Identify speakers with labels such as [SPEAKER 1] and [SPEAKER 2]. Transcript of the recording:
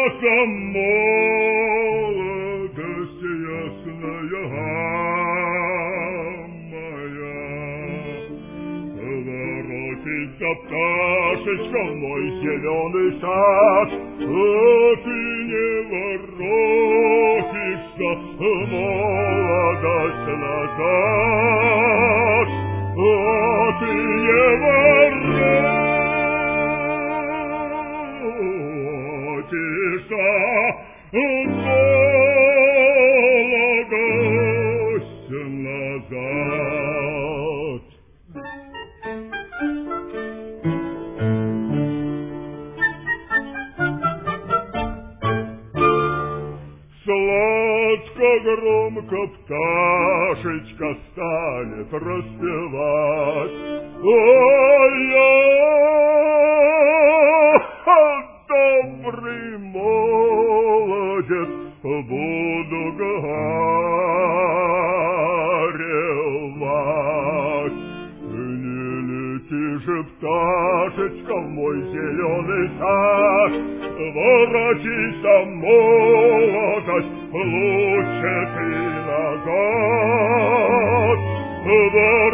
[SPEAKER 1] за молодость ясная моя. Воротится пташечка в мой зеленый сад, а ты не воротишься, молодость назад, а ты не воротишься, молодость назад. Сладко, громко пташечка станет распевать. Ой-я, добрый молодец, буду горевать. Не лети же, пташечка, в мой зеленый сад, воротися, молодость, лучше ты назад.